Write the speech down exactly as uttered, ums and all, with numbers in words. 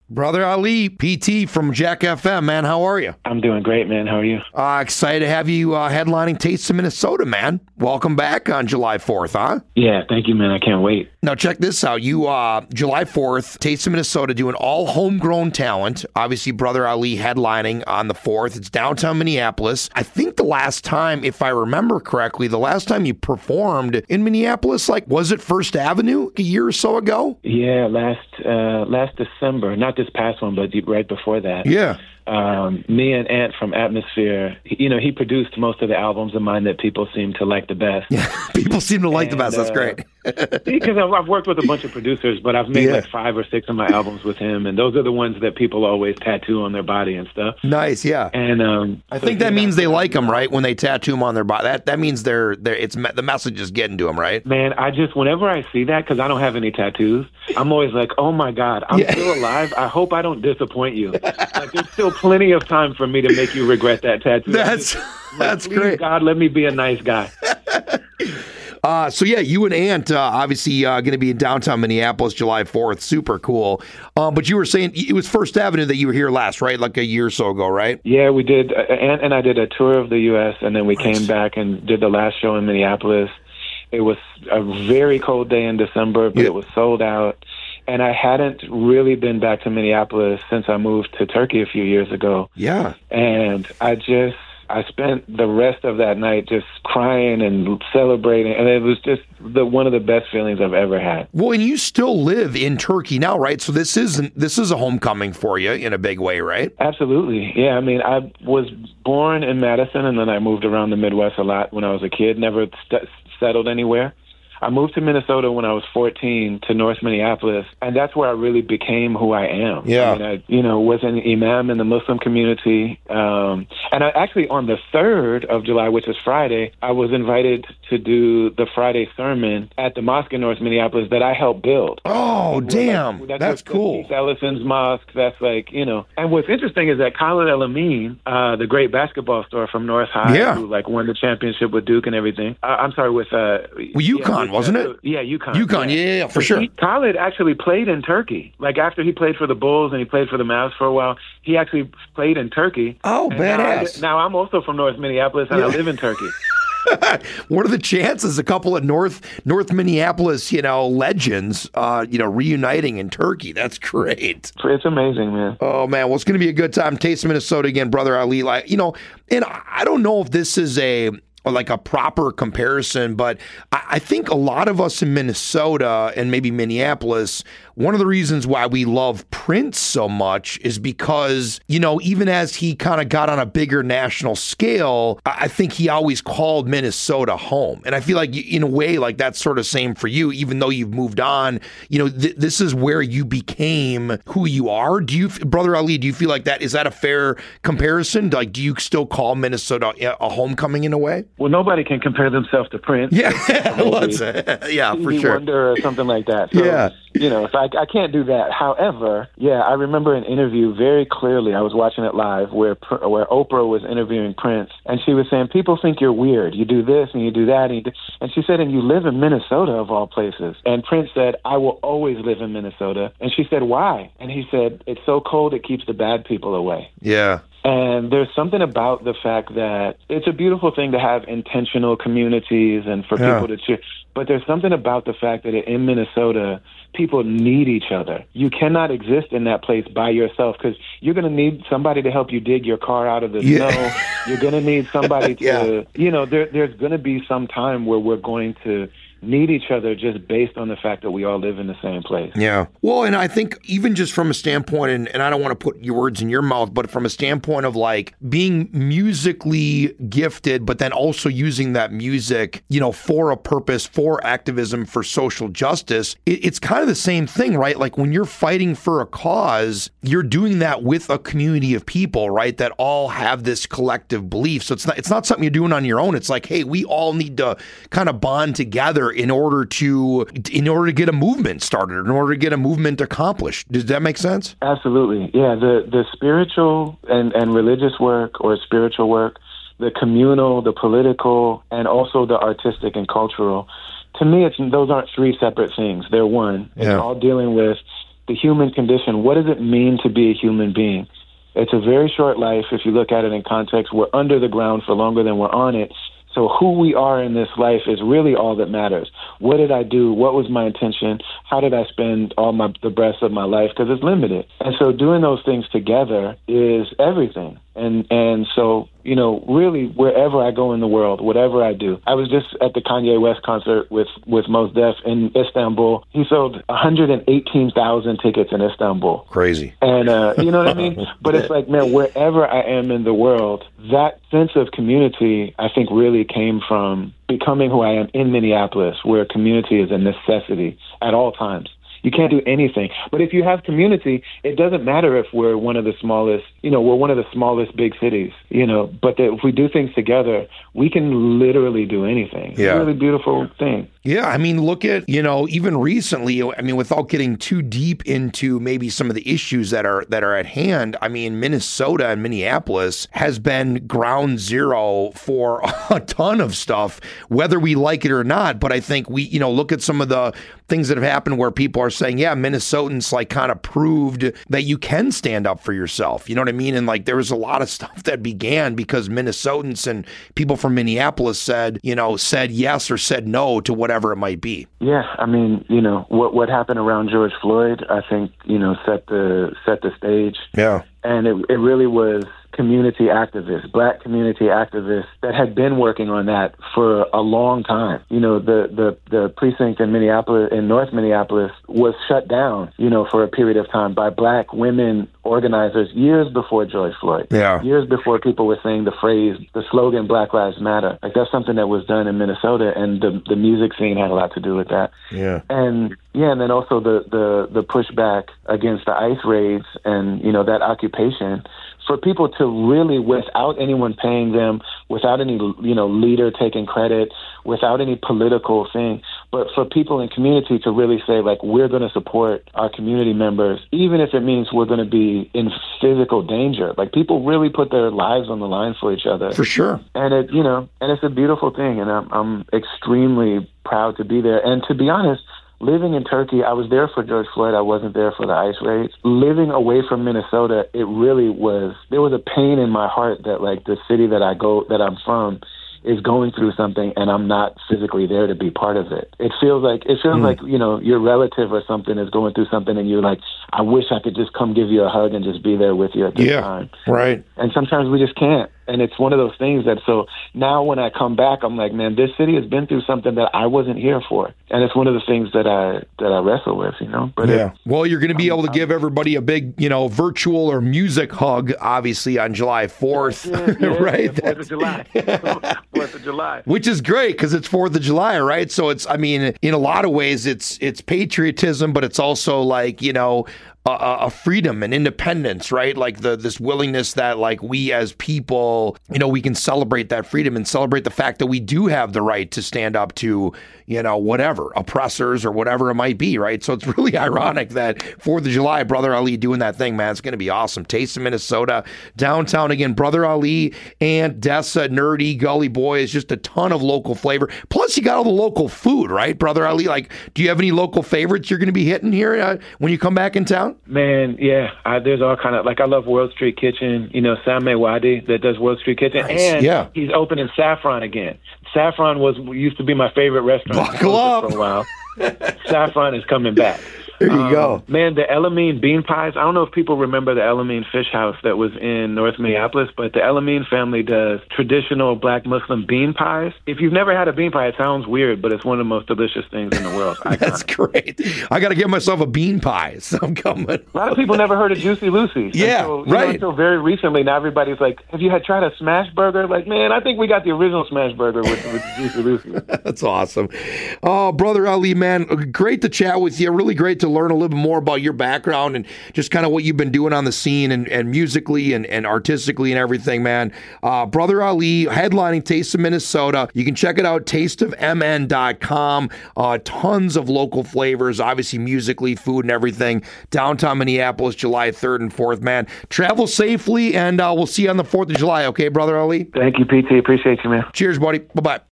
Brother Ali, P T from Jack F M, man. How are you? I'm doing great, man. How are you? Uh, excited to have you uh, headlining Taste of Minnesota, man. Welcome back on July fourth, huh? Yeah, thank you, man. I can't wait. Now, check this out. You, uh, July fourth, Taste of Minnesota doing all homegrown talent. Obviously, Brother Ali headlining on the fourth. It's downtown Minneapolis. I think the last time, if I remember correctly, the last time you performed in Minneapolis, like, was it First Avenue a year or so ago? Yeah, last uh, last December. Not this past one, but right before that. Yeah. Um, me and Ant from Atmosphere, you know, he produced most of the albums of mine that people seem to like the best. Yeah, people seem to like and, the best. That's uh, great. Because I've, I've worked with a bunch of producers, but I've made Yeah. like five or six of my albums with him, and those are the ones that people always tattoo on their body and stuff. Nice, yeah. And um, I so think that he- means they like them, right? When they tattoo them on their body, that that means they're they're it's the message is getting to them, right? Man, I just, whenever I see that, because I don't have any tattoos, I'm always like, oh my God, I'm Yeah. still alive. I hope I don't disappoint you. Like, there's still plenty of time for me to make you regret that tattoo. That's Like, that's please, great. God, let me be a nice guy. Uh, so yeah, you and Ant uh, obviously uh, going to be in downtown Minneapolis July fourth. Super cool. Um, but you were saying it was First Avenue that you were here last, right? Like a year or so ago, right? Yeah, we did. Uh, Ant and I did a tour of the U S, and then we came back and did the last show in Minneapolis. It was a very cold day in December, but Yeah. it was sold out. And I hadn't really been back to Minneapolis since I moved to Turkey a few years ago. Yeah. And I just, I spent the rest of that night just crying and celebrating. And it was just the one of the best feelings I've ever had. Well, and you still live in Turkey now, right? So this isn't this is a homecoming for you in a big way, right? Absolutely. Yeah, I mean, I was born in Madison, and then I moved around the Midwest a lot when I was a kid, never st- settled anywhere. I moved to Minnesota when I was fourteen to North Minneapolis, and that's where I really became who I am. Yeah. I mean, I, you know, was an imam in the Muslim community. Um, and I actually, on the third of July, which is Friday, I was invited to do the Friday sermon at the mosque in North Minneapolis that I helped build. Oh, damn. Like, that's That's like cool. Keith Ellison's mosque. That's like, you know. And what's interesting is that Khalid El Amin, uh, the great basketball star from North High, Yeah. who like won the championship with Duke and everything. Uh, I'm sorry, with uh, Well, UConn, yeah, wasn't it? Yeah, UConn. UConn, yeah, yeah, yeah, for sure. He, Khalid actually played in Turkey. Like after he played for the Bulls and he played for the Mavs for a while, he actually played in Turkey. Oh, And now, I, badass. now I'm also from North Minneapolis and I live in Turkey. What are the chances a couple of North North Minneapolis, you know, legends, uh, you know, reuniting in Turkey? That's great. It's amazing, man. Oh man, well, it's going to be a good time. Taste of Minnesota again, Brother Ali. Like, you know, and I don't know if this is a like a proper comparison, but I, I think a lot of us in Minnesota and maybe Minneapolis, one of the reasons why we love Prince so much is because, you know, even as he kind of got on a bigger national scale, I, I think he always called Minnesota home. And I feel like in a way, like that's sort of same for you, even though you've moved on, you know, th- this is where you became who you are. Do you, Brother Ali, do you feel like that, is that a fair comparison? Like, do you still call Minnesota a homecoming in a way? Well, nobody can compare themselves to Prince. Yeah, let's, yeah, for Stevie sure. Wonder or something like that. So, Yeah. you know, so I, I can't do that. However, yeah, I remember an interview very clearly. I was watching it live where Pr- where Oprah was interviewing Prince, and she was saying, people think you're weird. You do this and you do that. And, you do, and she said, and you live in Minnesota, of all places. And Prince said, I will always live in Minnesota. And she said, why? And he said, it's so cold it keeps the bad people away. Yeah. And there's something about the fact that it's a beautiful thing to have intentional communities and for Yeah. people to cheer. But there's something about the fact that in Minnesota, people need each other. You cannot exist in that place by yourself because you're going to need somebody to help you dig your car out of the Yeah. snow. You're going to need somebody to, Yeah. you know, there, there's going to be some time where we're going to need each other just based on the fact that we all live in the same place. Yeah. Well, and I think even just from a standpoint, and, and I don't want to put your words in your mouth, but from a standpoint of like being musically gifted, but then also using that music, you know, for a purpose, for activism, for social justice, it, it's kind of the same thing, right? Like when you're fighting for a cause, you're doing that with a community of people, right? That all have this collective belief. So it's not, it's not something you're doing on your own. It's like, hey, we all need to kind of bond together in order to in order to get a movement started, in order to get a movement accomplished. Does that make sense? Absolutely. Yeah, the the spiritual and, and religious work or spiritual work, the communal, the political, and also the artistic and cultural, to me, it's those aren't three separate things. They're one. It's Yeah. all dealing with the human condition. What does it mean to be a human being? It's a very short life if you look at it in context. We're under the ground for longer than we're on it. So who we are in this life is really all that matters. What did I do? What was my intention? How did I spend all my the rest of my life? Because it's limited. And so doing those things together is everything. And and so, you know, really wherever I go in the world, whatever I do. I was just at the Kanye West concert with, with Mos Def in Istanbul. He sold one hundred eighteen thousand tickets in Istanbul. Crazy. And, uh, you know what I mean? But it's like, man, wherever I am in the world, that sense of community, I think, really came from becoming who I am in Minneapolis, where community is a necessity at all times. You can't do anything. But if you have community, it doesn't matter if we're one of the smallest, you know, we're one of the smallest big cities, you know, but that if we do things together, we can literally do anything. Yeah. It's a really beautiful thing. Yeah, I mean, look at, you know, even recently, I mean, without getting too deep into maybe some of the issues that are that are at hand, I mean, Minnesota and Minneapolis has been ground zero for a ton of stuff, whether we like it or not. But I think we, you know, look at some of the things that have happened where people are saying, yeah, Minnesotans like kind of proved that you can stand up for yourself. You know what I mean? And like there was a lot of stuff that began because Minnesotans and people from Minneapolis said, you know, said yes or said no to whatever it might be. Yeah, I mean, you know, what what happened around George Floyd, I think, you know, set the set the stage. Yeah. And it it really was community activists, black community activists that had been working on that for a long time. You know, the, the, the precinct in Minneapolis, in North Minneapolis, was shut down, you know, for a period of time by black women organizers years before George Floyd. Yeah. Years before people were saying the phrase, the slogan, Black Lives Matter. Like that's something that was done in Minnesota, and the, the music scene had a lot to do with that. Yeah. And yeah, and then also the, the, the pushback against the ICE raids and, you know, that occupation. For people to really, without anyone paying them, without any, you know, leader taking credit, without any political thing, but for people in community to really say, like, we're going to support our community members, even if it means we're going to be in physical danger. Like, people really put their lives on the line for each other. For sure. And it, you know, and it's a beautiful thing, and I'm, I'm extremely proud to be there. And to be honest, living in Turkey, I was there for George Floyd. I wasn't there for the ICE raids. Living away from Minnesota, it really was, there was a pain in my heart that, like, the city that I go, that I'm from is going through something and I'm not physically there to be part of it. It feels like, it feels mm. like, you know, your relative or something is going through something and you're like, I wish I could just come give you a hug and just be there with you at this yeah, time. Right. And sometimes we just can't. And it's one of those things that, so now when I come back, I'm like, man, this city has been through something that I wasn't here for. And it's one of the things that I that I wrestle with, you know? But yeah. It, well, you're going to be I'm, able to I'm, give everybody a big, you know, virtual or music hug, obviously, on July fourth, yeah, yeah, right? Yeah, fourth of July. fourth of July. Which is great because it's fourth of July, right? So it's, I mean, in a lot of ways, it's it's patriotism, but it's also like, you know, A, a freedom and independence, right? Like the this willingness that like we as people, you know, we can celebrate that freedom and celebrate the fact that we do have the right to stand up to, you know, whatever, oppressors or whatever it might be, right? So it's really ironic that fourth of July, Brother Ali doing that thing, man. It's going to be awesome. Taste of Minnesota, downtown again, Brother Ali, Aunt Dessa, Nerdy, Gully Boy is just a ton of local flavor. Plus you got all the local food, right, Brother Ali? Like, do you have any local favorites you're going to be hitting here uh, when you come back in town? Man, yeah, I, there's all kind of, like, I love World Street Kitchen, you know, Sameh Wadi that does World Street Kitchen, nice. and yeah. he's opening Saffron again. Saffron was used to be my favorite restaurant Buckle up. for a while. Saffron is coming back. There you um, go. Man, the Elamine bean pies, I don't know if people remember the Elamine Fish House that was in North Minneapolis, but the Elamine family does traditional black Muslim bean pies. If you've never had a bean pie, it sounds weird, but it's one of the most delicious things in the world. That's great. I got to get myself a bean pie, so I'm coming. A lot of people never heard of Juicy Lucy. Yeah, until, right. Know, until very recently, now everybody's like, have you had tried a smash burger? Like, man, I think we got the original smash burger with, with Juicy Lucy. That's awesome. Oh, Brother Ali, man, great to chat with you. Really great to learn a little bit more about your background and just kind of what you've been doing on the scene and, and musically and, and artistically and everything, man. Uh, Brother Ali, headlining Taste of Minnesota. You can check it out, taste of m n dot com. Uh, tons of local flavors, obviously musically, food and everything. Downtown Minneapolis, July third and fourth, man. Travel safely, and uh, we'll see you on the fourth of July, okay, Brother Ali? Thank you, P T. Appreciate you, man. Cheers, buddy. Bye-bye.